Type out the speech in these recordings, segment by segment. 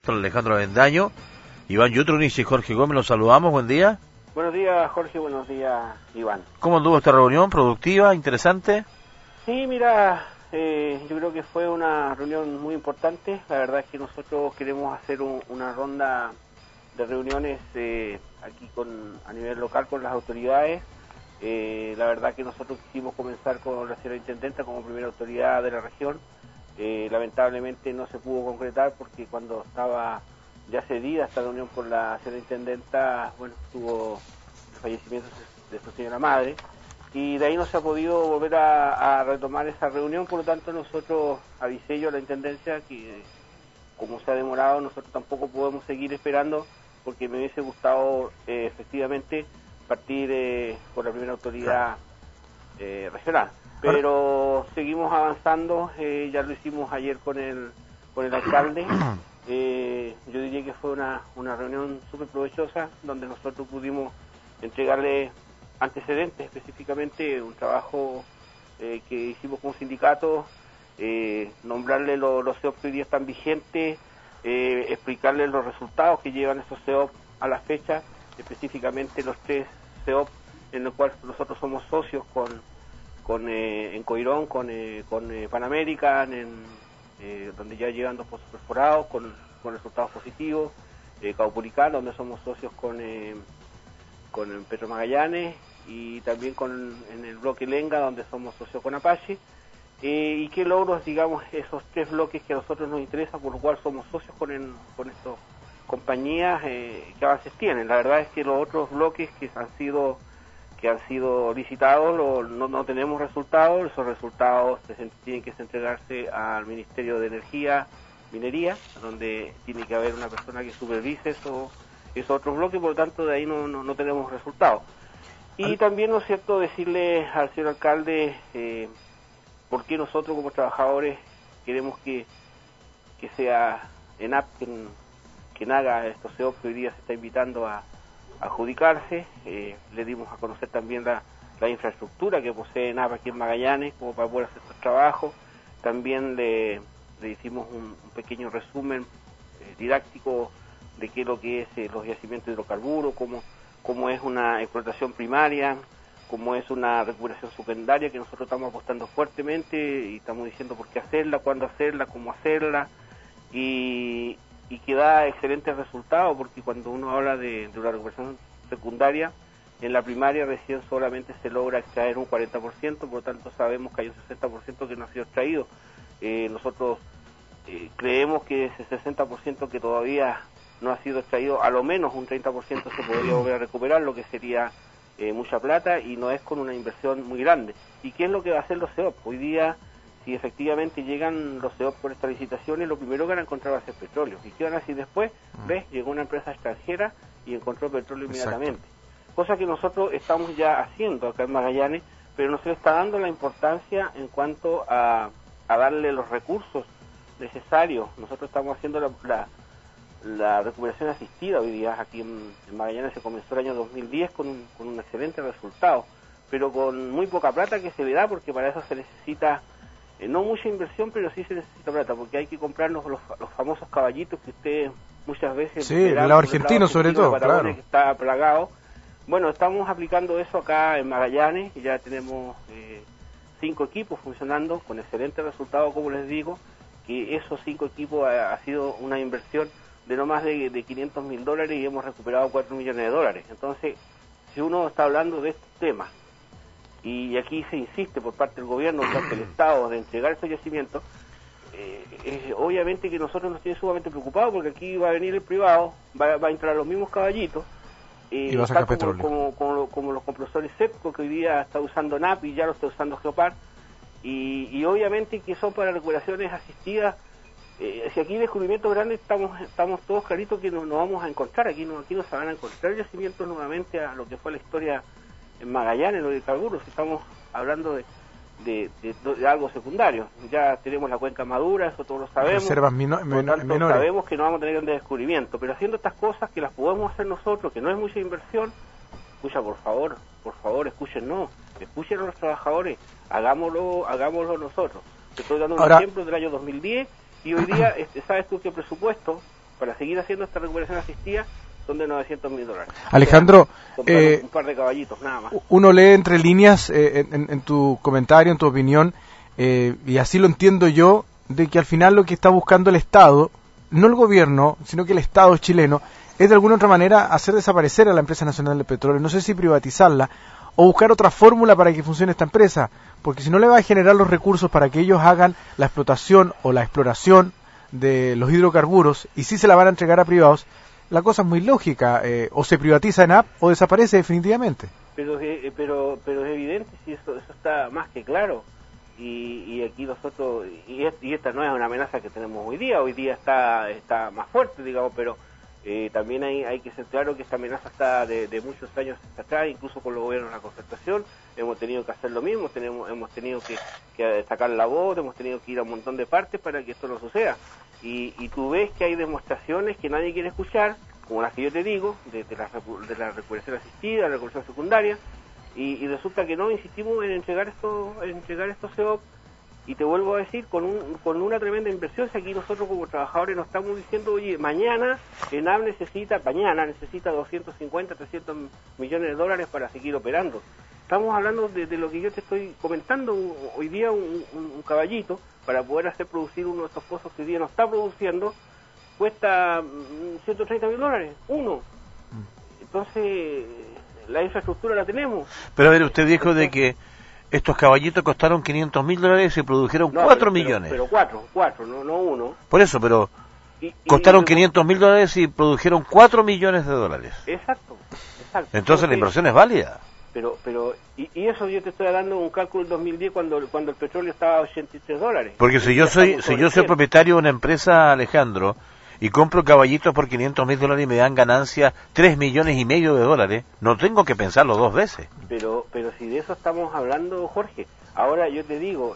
Alejandro Avendaño, Iván Yutrunic y Jorge Gómez, los saludamos, buen día. Buenos días, Jorge, buenos días, Iván. ¿Cómo anduvo esta reunión? ¿Productiva? ¿Interesante? Sí, mira, yo creo que fue una reunión muy importante. La verdad es que nosotros queremos hacer una ronda de reuniones aquí a nivel local con las autoridades. La verdad que nosotros quisimos comenzar con la señora intendenta como primera autoridad de la región. Lamentablemente no se pudo concretar porque cuando estaba ya cedida esta reunión con la señora intendenta, bueno, tuvo el fallecimiento de su señora madre, y de ahí no se ha podido volver a retomar esa reunión. Por lo tanto, nosotros avisé yo a la intendencia que como se ha demorado, nosotros tampoco podemos seguir esperando, porque me hubiese gustado efectivamente partir con la primera autoridad regional. Pero seguimos avanzando, ya lo hicimos ayer con el alcalde. Yo diría que fue una reunión súper provechosa, donde nosotros pudimos entregarle antecedentes, específicamente un trabajo que hicimos con un sindicato, nombrarle los CEOP que hoy día están vigentes, explicarle los resultados que llevan esos CEOP a la fecha, específicamente los 3 CEOP en los cuales nosotros somos socios en Coirón, con Pan American, donde ya llevan 2 pozos perforados con resultados positivos, Caupolicán, donde somos socios con Petro Magallanes, y también en el bloque Lenga, donde somos socios con Apache. Y qué logros, digamos, esos 3 bloques que a nosotros nos interesan, por lo cual somos socios con estas compañías, qué avances tienen. La verdad es que los otros bloques que han sido licitados no tenemos resultados. Esos resultados tienen que entregarse al Ministerio de Energía, Minería, donde tiene que haber una persona que supervise esos otros bloques. Por lo tanto, de ahí no tenemos resultados. Y también, ¿no es cierto?, decirle al señor alcalde por qué nosotros como trabajadores queremos que sea ENAP quien haga estos CEOP que hoy día se está invitando a adjudicarse. Le dimos a conocer también la infraestructura que posee ENAP aquí en Magallanes como para poder hacer estos trabajos. También le hicimos un pequeño resumen didáctico de qué es lo que es los yacimientos de hidrocarburos, cómo es una explotación primaria, cómo es una recuperación secundaria, que nosotros estamos apostando fuertemente y estamos diciendo por qué hacerla, cuándo hacerla, cómo hacerla, y que da excelentes resultados, porque cuando uno habla de una recuperación secundaria, en la primaria recién solamente se logra extraer un 40%, por lo tanto sabemos que hay un 60% que no ha sido extraído. Nosotros creemos que ese 60% que todavía no ha sido extraído, a lo menos un 30% se podría volver a recuperar, lo que sería mucha plata, y no es con una inversión muy grande. ¿Y qué es lo que va a hacer los CEOP? Hoy día, si efectivamente llegan los CEOP por estas licitaciones, lo primero que van a encontrar va a ser petróleo. ¿Y qué van a hacer después? ¿Ves? Llegó una empresa extranjera y encontró petróleo inmediatamente. Cosa que nosotros estamos ya haciendo acá en Magallanes, pero no se le está dando la importancia en cuanto a darle los recursos necesarios. Nosotros estamos haciendo la recuperación asistida hoy día. Aquí en Magallanes se comenzó el año 2010 con un excelente resultado, pero con muy poca plata que se le da, porque para eso se necesita no mucha inversión, pero sí se necesita plata, porque hay que comprarnos los famosos caballitos que ustedes muchas veces... Sí, el lado argentino sobre todo, claro. Que está plagado. Bueno, estamos aplicando eso acá en Magallanes, y ya tenemos 5 equipos funcionando con excelente resultado, como les digo, que esos 5 equipos ha sido una inversión de no más de $500.000 y hemos recuperado $4 millones. Entonces, si uno está hablando de estos temas, y aquí se insiste por parte del gobierno, por parte del Estado, de entregar estos yacimientos, obviamente que nosotros nos tiene sumamente preocupados, porque aquí va a venir el privado, va a entrar los mismos caballitos, y va a sacar petróleo. Como los compresores SEPCO, que hoy día está usando NAP y ya lo está usando Geopar, y obviamente que son para recuperaciones asistidas. Si aquí descubrimientos grandes estamos todos claritos que nos vamos a encontrar, aquí no se van a encontrar yacimientos nuevamente a lo que fue la historia en Magallanes, los hidrocarburos. Estamos hablando de algo secundario. Ya tenemos la cuenca madura, eso todos lo sabemos. Reservas menores. Sabemos que no vamos a tener grandes descubrimientos, pero haciendo estas cosas que las podemos hacer nosotros, que no es mucha inversión, escucha, por favor, escúchenos, escuchen a los trabajadores, hagámoslo nosotros. Te estoy dando un ejemplo del año 2010, y hoy día, ¿sabes tú qué presupuesto para seguir haciendo esta recuperación asistida son de $900.000. Alejandro, o sea, un par de caballitos, nada más. Uno lee entre líneas en tu comentario, en tu opinión, y así lo entiendo yo, de que al final lo que está buscando el Estado, no el gobierno, sino que el Estado chileno, es de alguna otra manera hacer desaparecer a la empresa nacional de petróleo, no sé si privatizarla, o buscar otra fórmula para que funcione esta empresa, porque si no le va a generar los recursos para que ellos hagan la explotación o la exploración de los hidrocarburos, y si se la van a entregar a privados, la cosa es muy lógica, o se privatiza ENAP o desaparece definitivamente. Pero es evidente, si eso está más que claro, y aquí nosotros, y esta no es una amenaza que tenemos hoy día está más fuerte, digamos, pero también hay que ser claro que esta amenaza está de muchos años atrás, incluso con los gobiernos de la concertación, hemos tenido que hacer lo mismo, hemos tenido que sacar la voz, hemos tenido que ir a un montón de partes para que esto no suceda. Y tú ves que hay demostraciones que nadie quiere escuchar, como las que yo te digo, de la recuperación asistida, la recuperación secundaria, y resulta que no insistimos en entregar estos CEOP, y te vuelvo a decir, con una tremenda inversión. Si aquí nosotros como trabajadores nos estamos diciendo, oye, mañana ENAP necesita 250, 300 millones de dólares para seguir operando. Estamos hablando de lo que yo te estoy comentando, hoy día un caballito, para poder hacer producir uno de estos pozos que hoy día no está produciendo, cuesta $130.000, uno. Entonces, la infraestructura la tenemos. Pero a ver, usted dijo de que estos caballitos costaron $500.000 y produjeron 4 millones. Pero cuatro, no uno. Por eso, pero costaron $500.000 y produjeron 4 millones de dólares. Exacto. Entonces la inversión es válida. Pero eso yo te estoy dando un cálculo del 2010 cuando el petróleo estaba a $83. Porque si yo soy propietario de una empresa, Alejandro, y compro caballitos por $500.000 y me dan ganancia $3,5 millones de dólares, no tengo que pensarlo dos veces. Pero si de eso estamos hablando, Jorge, ahora yo te digo,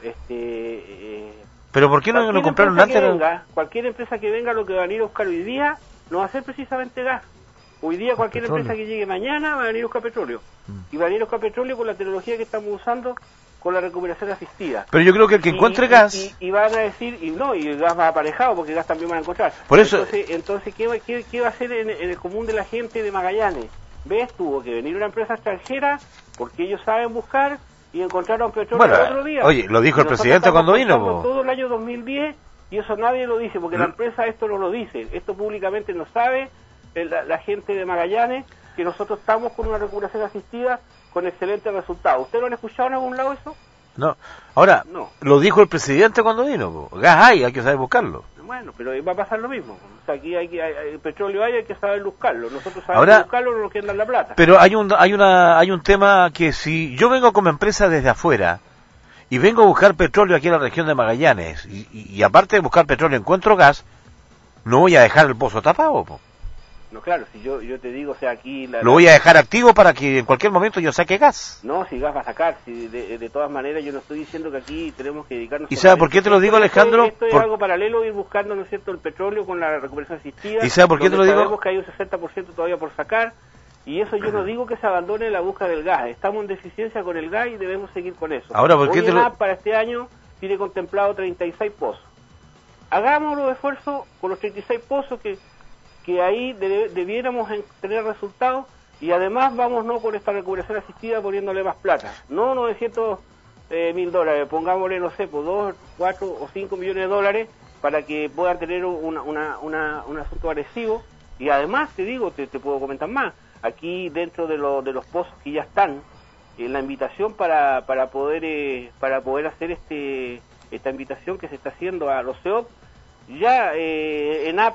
pero ¿por qué no lo compraron antes? Cualquier empresa que venga, lo que van a ir a buscar hoy día no va a ser precisamente gas. Hoy día cualquier empresa que llegue mañana va a venir a buscar petróleo. Y va a venir a buscar petróleo con la tecnología que estamos usando, con la recuperación asistida. Pero yo creo que el que encuentre gas... Y van a decir, y el gas va aparejado, porque gas también van a encontrar. Por eso... Entonces ¿qué va a hacer en el común de la gente de Magallanes? ¿Ves? Tuvo que venir una empresa extranjera, porque ellos saben buscar, y encontraron petróleo el otro día. Oye, lo dijo el presidente cuando vino. Todo el año 2010, y eso nadie lo dice, porque la empresa esto no lo dice. Esto públicamente no sabe la gente de Magallanes, que nosotros estamos con una recuperación asistida con excelentes resultados. ¿Usted lo han escuchado en algún lado eso? No. Ahora, no. Lo dijo el presidente cuando vino. Gas hay que saber buscarlo. Bueno, pero va a pasar lo mismo. O sea, aquí hay petróleo hay que saber buscarlo. Nosotros sabemos buscarlo, no nos quieren dar la plata. Pero hay un tema que si yo vengo como empresa desde afuera y vengo a buscar petróleo aquí en la región de Magallanes y aparte de buscar petróleo encuentro gas, no voy a dejar el pozo tapado, po. No, claro, si yo te digo, o sea, aquí... Lo voy a dejar activo para que en cualquier momento yo saque gas. No, si gas va a sacar, si de todas maneras yo no estoy diciendo que aquí tenemos que dedicarnos... ¿Y sabe por qué te lo digo, Alejandro? Esto es algo paralelo, ir buscando, ¿no es cierto?, el petróleo con la recuperación asistida. ¿Y sabe por qué te lo digo? Sabemos que hay un 60% todavía por sacar, y eso yo no digo que se abandone la búsqueda del gas. Estamos en deficiencia con el gas y debemos seguir con eso. Ahora, ¿por qué para este año tiene contemplado 36 pozos. Hagamos los esfuerzos con los 36 pozos que ahí debiéramos tener resultados, y además vámonos con esta recuperación asistida poniéndole más plata, no $900.000, pongámosle, no sé, por 2, 4 o 5 millones de dólares para que puedan tener un asunto agresivo. Y además te digo, te puedo comentar más, aquí dentro de los pozos que ya están, la invitación para poder hacer esta invitación que se está haciendo a los CEOP, ya ENAP,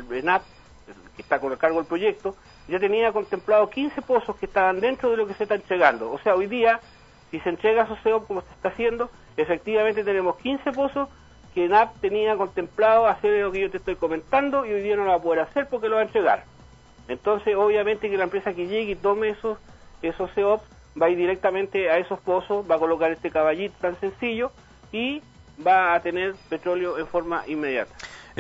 que está con el cargo del proyecto, ya tenía contemplado 15 pozos que estaban dentro de lo que se está entregando. O sea, hoy día, si se entrega esos CEOP como se está haciendo, efectivamente tenemos 15 pozos que ENAP tenía contemplado hacer lo que yo te estoy comentando, y hoy día no lo va a poder hacer porque lo va a entregar. Entonces, obviamente que la empresa que llegue y tome esos CEOP va a ir directamente a esos pozos, va a colocar este caballito tan sencillo y va a tener petróleo en forma inmediata.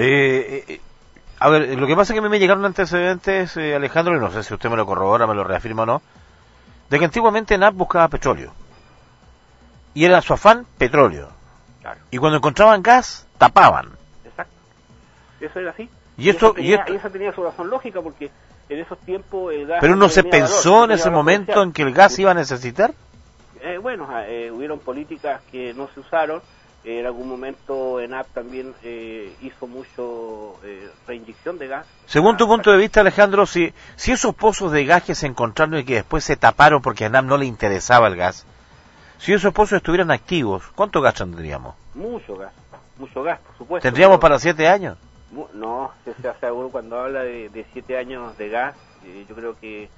A ver, lo que pasa es que a mí me llegaron antecedentes, Alejandro, y no sé si usted me lo corrobora, me lo reafirma o no, de que antiguamente ENAP buscaba petróleo. Y era su afán petróleo. Claro. Y cuando encontraban gas, tapaban. Exacto. Eso era así. Y eso tenía su razón lógica, porque en esos tiempos el gas... ¿Pero no se pensó en ese momento en que el gas iba a necesitar? Hubieron políticas que no se usaron. En algún momento ENAP también hizo mucho reinyección de gas. Según tu punto de vista, Alejandro, si esos pozos de gas que se encontraron y que después se taparon porque a ENAP no le interesaba el gas, si esos pozos estuvieran activos, ¿cuánto gas tendríamos? Mucho gas, por supuesto. ¿Tendríamos para 7 años? No, se aseguro cuando habla de 7 años de gas, yo creo que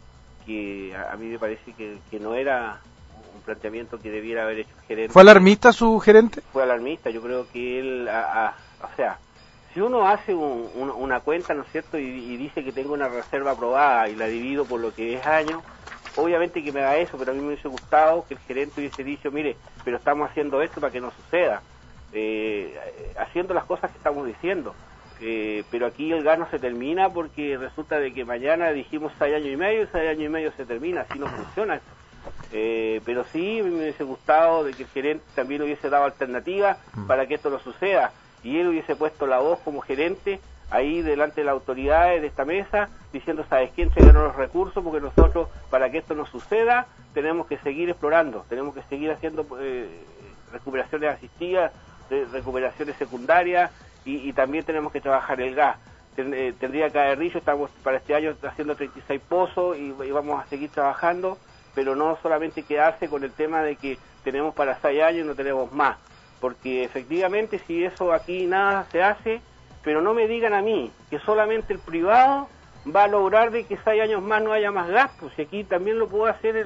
a mí me parece que no era un planteamiento que debiera haber hecho el gerente. ¿Fue alarmista su gerente? Fue alarmista, yo creo que él, o sea, si uno hace una cuenta, ¿no es cierto?, y dice que tengo una reserva aprobada y la divido por lo que es año, obviamente que me da eso, pero a mí me hubiese gustado que el gerente hubiese dicho, mire, pero estamos haciendo esto para que no suceda, haciendo las cosas que estamos diciendo. Pero aquí el gas no se termina porque resulta de que mañana dijimos 6 años y medio y 6 años y medio se termina, así no funciona. Pero sí me hubiese gustado de que el gerente también hubiese dado alternativas para que esto no suceda, y él hubiese puesto la voz como gerente ahí delante de las autoridades de esta mesa diciendo, ¿sabes qué? Entregaron los recursos porque nosotros, para que esto no suceda, tenemos que seguir explorando, tenemos que seguir haciendo recuperaciones asistidas, recuperaciones secundarias, y también tenemos que trabajar el gas. Tendría que haber dicho, estamos para este año haciendo 36 pozos y vamos a seguir trabajando, pero no solamente quedarse con el tema de que tenemos para 6 años y no tenemos más, porque efectivamente si eso aquí nada se hace, pero no me digan a mí que solamente el privado va a lograr de que 6 años más no haya más gas, pues aquí también lo puede hacer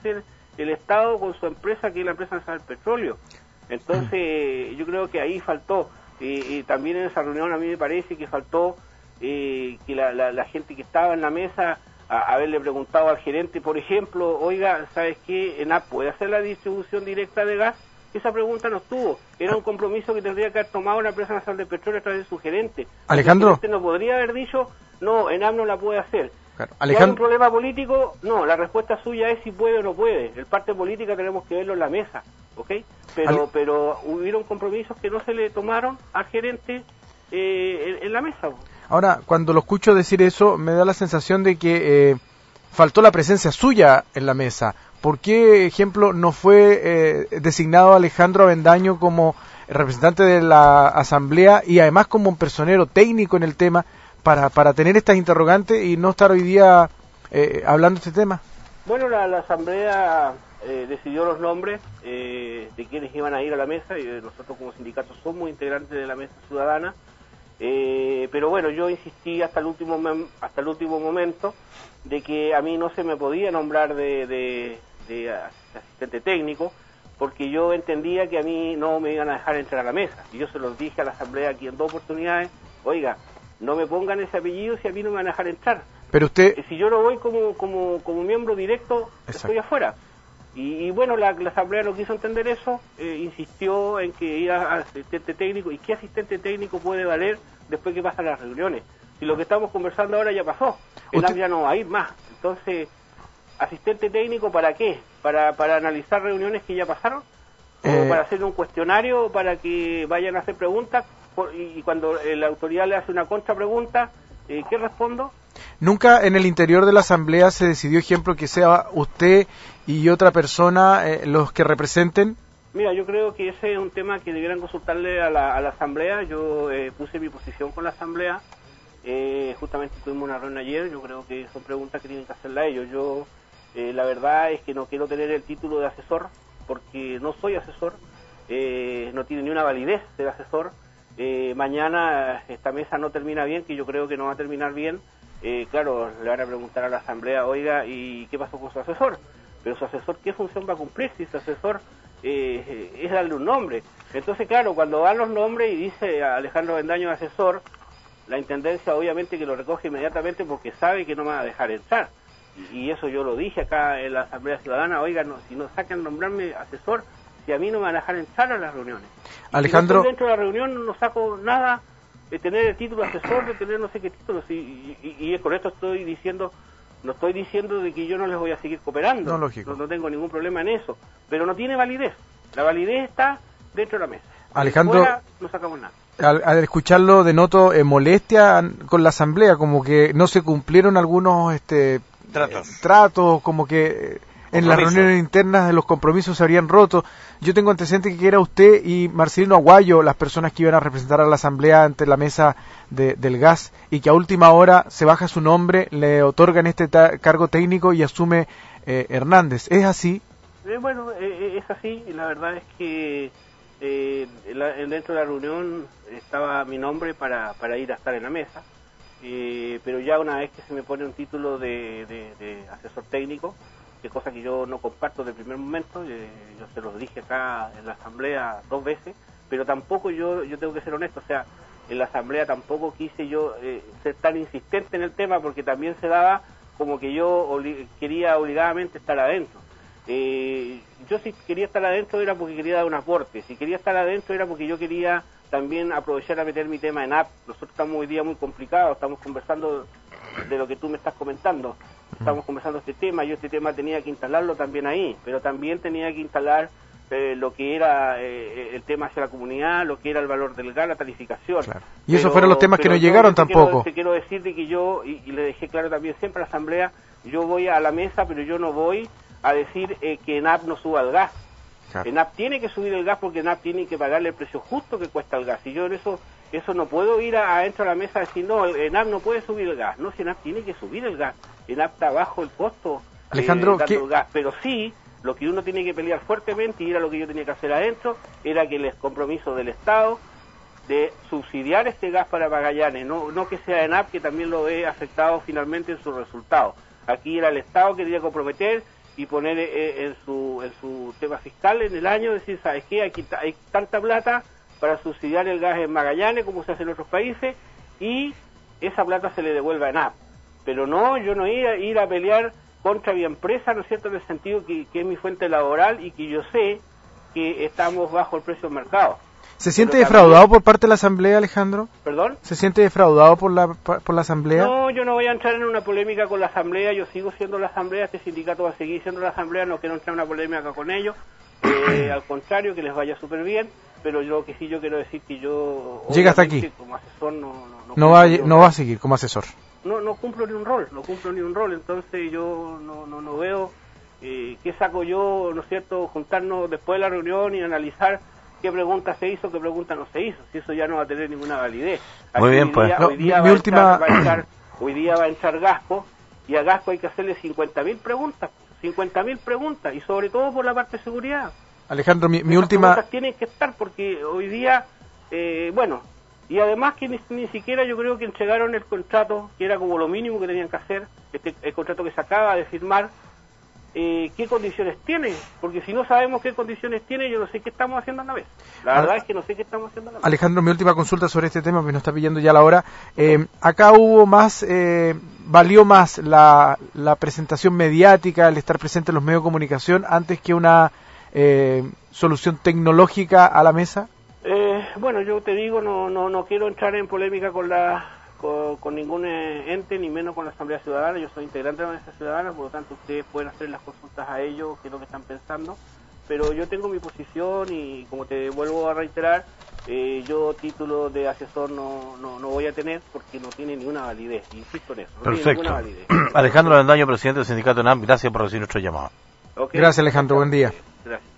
el Estado con su empresa, que es la empresa nacional del petróleo. Entonces yo creo que ahí faltó, y también en esa reunión a mí me parece que faltó que la gente que estaba en la mesa haberle preguntado al gerente, por ejemplo, oiga, ¿sabes qué? ¿ENAP puede hacer la distribución directa de gas? Esa pregunta no estuvo. Era un compromiso que tendría que haber tomado la empresa nacional de petróleo a través de su gerente. Alejandro. El gerente no podría haber dicho, no, ENAP no la puede hacer. Claro. ¿Hay un problema político? No, la respuesta suya es si puede o no puede. El parte política tenemos que verlo en la mesa, ¿ok? Pero hubieron compromisos que no se le tomaron al gerente en la mesa. Ahora, cuando lo escucho decir eso, me da la sensación de que faltó la presencia suya en la mesa. ¿Por qué, ejemplo, no fue designado Alejandro Avendaño como representante de la Asamblea y además como un personero técnico en el tema para tener estas interrogantes y no estar hoy día hablando de este tema? Bueno, la Asamblea decidió los nombres de quienes iban a ir a la mesa, y nosotros como sindicato somos integrantes de la mesa ciudadana. Pero bueno, yo insistí hasta el último momento de que a mí no se me podía nombrar de asistente técnico, porque yo entendía que a mí no me iban a dejar entrar a la mesa, y yo se los dije a la asamblea aquí en 2 oportunidades, oiga, no me pongan ese apellido si a mí no me van a dejar entrar. Pero usted... si yo no voy como miembro directo, estoy afuera. Y bueno, la asamblea no quiso entender eso, insistió en que iba asistente técnico. ¿Y qué asistente técnico puede valer después que pasan las reuniones? Si lo que estamos conversando ahora ya pasó, el ya no va a ir más. Entonces, ¿asistente técnico para qué? ¿Para analizar reuniones que ya pasaron? ¿O para hacer un cuestionario para que vayan a hacer preguntas? Y cuando la autoridad le hace una contrapregunta, ¿qué respondo? ¿Nunca en el interior de la Asamblea se decidió, ejemplo, que sea usted y otra persona los que representen? Mira, yo creo que ese es un tema que debieran consultarle a la Asamblea. Yo puse mi posición con la Asamblea. Justamente tuvimos una reunión ayer. Yo creo que son preguntas que tienen que hacerla ellos. Yo, la verdad es que no quiero tener el título de asesor, porque no soy asesor. No tiene ni una validez de asesor. Mañana esta mesa no termina bien, que yo creo que no va a terminar bien. Claro, le van a preguntar a la asamblea, oiga, ¿y qué pasó con su asesor? Pero su asesor, ¿qué función va a cumplir si su asesor es darle un nombre? Entonces, claro, cuando dan los nombres y dice Alejandro Avendaño asesor, la intendencia obviamente que lo recoge inmediatamente porque sabe que no me va a dejar entrar. Y eso yo lo dije acá en la Asamblea Ciudadana, oiga, si no sacan nombrarme asesor, si a mí no me van a dejar entrar a las reuniones. Alejandro... Si no estoy dentro de la reunión no saco nada de tener el título asesor, de tener no sé qué títulos, y con esto estoy diciendo, no estoy diciendo de que yo no les voy a seguir cooperando, no, lógico. No tengo ningún problema en eso, pero no tiene validez, la validez está dentro de la mesa. Alejandro, fuera no sacamos nada. Al escucharlo denoto molestia con la asamblea, como que no se cumplieron algunos tratos, como que en las reuniones internas de los compromisos se habrían roto. Yo tengo antecedentes que era usted y Marcelino Aguayo las personas que iban a representar a la asamblea ante la mesa del gas, y que a última hora se baja su nombre, le otorgan este cargo técnico y asume Hernández. ¿Es así? Bueno, es así, y la verdad es que dentro de la reunión estaba mi nombre para ir a estar en la mesa, pero ya una vez que se me pone un título de asesor técnico, que cosa que yo no comparto desde el primer momento, yo se los dije acá en la asamblea 2 veces, pero tampoco yo tengo que ser honesto, o sea, en la asamblea tampoco quise yo ser tan insistente en el tema, porque también se daba como que yo quería obligadamente estar adentro. Yo si quería estar adentro era porque quería dar un aporte, si quería estar adentro era porque yo quería también aprovechar a meter mi tema en app. Nosotros estamos hoy día muy complicados, estamos conversando de lo que tú me estás comentando, estamos conversando este tema, yo este tema tenía que instalarlo también ahí, pero también tenía que instalar lo que era el tema hacia la comunidad, lo que era el valor del gas, la tarificación. Claro. Y esos fueron los temas que no llegaron tampoco. Te quiero decir de que yo, y le dejé claro también siempre a la asamblea, yo voy a la mesa, pero yo no voy a decir que ENAP no suba el gas. Claro. ENAP tiene que subir el gas porque ENAP tiene que pagarle el precio justo que cuesta el gas. Y yo en eso no puedo ir adentro a la mesa a decir, no, ENAP no puede subir el gas. No, si ENAP tiene que subir el gas. ENAP está bajo el costo Alejandro, dando el gas. Pero sí, lo que uno tiene que pelear fuertemente, y era lo que yo tenía que hacer adentro, era que el compromiso del Estado de subsidiar este gas para Magallanes, no que sea ENAP, que también lo ve afectado finalmente en sus resultados. Aquí era el Estado que tenía que comprometer y poner en su tema fiscal en el año, decir, ¿sabes qué? Aquí hay tanta plata para subsidiar el gas en Magallanes, como se hace en otros países, y esa plata se le devuelve a ENAP. Pero no, yo no ir a pelear contra mi empresa, ¿no es cierto?, en el sentido que es mi fuente laboral y que yo sé que estamos bajo el precio del mercado. ¿Se siente defraudado por parte de la asamblea, Alejandro? ¿Perdón? ¿Se siente defraudado por la asamblea? No, yo no voy a entrar en una polémica con la asamblea, yo sigo siendo la asamblea, este sindicato va a seguir siendo la asamblea, no quiero entrar en una polémica con ellos, al contrario, que les vaya súper bien, pero lo que sí yo quiero decir que yo... Llega hasta aquí. Como asesor no va a seguir como asesor. No cumplo ni un rol, entonces yo no veo qué saco yo, ¿no es cierto?, juntarnos después de la reunión y analizar qué pregunta se hizo, qué pregunta no se hizo, si eso ya no va a tener ninguna validez. Aquí muy bien, pues. Hoy día va a entrar Gasco, y a Gasco hay que hacerle 50.000 preguntas, y sobre todo por la parte de seguridad. Alejandro, mi Esas última... preguntas tienen que estar, porque hoy día, y además que ni siquiera yo creo que entregaron el contrato, que era como lo mínimo que tenían que hacer, el contrato que se acaba de firmar, qué condiciones tiene, porque si no sabemos qué condiciones tiene, yo no sé qué estamos haciendo a la vez. La verdad es que no sé qué estamos haciendo a la vez. Alejandro, mi última consulta sobre este tema, porque nos está pillando ya la hora. Acá valió más la presentación mediática, el estar presente en los medios de comunicación, antes que una solución tecnológica a la mesa. Bueno, yo te digo, no quiero entrar en polémica con ningún ente, ni menos con la Asamblea Ciudadana. Yo soy integrante de la Asamblea Ciudadana, por lo tanto ustedes pueden hacer las consultas a ellos, qué es lo que están pensando, pero yo tengo mi posición y como te vuelvo a reiterar, yo título de asesor no voy a tener porque no tiene ninguna validez, insisto en eso. Perfecto. Tiene validez. Alejandro Avendaño, presidente del sindicato ENAP, gracias por recibir nuestro llamado. Okay. Gracias, Alejandro, buen día. Gracias.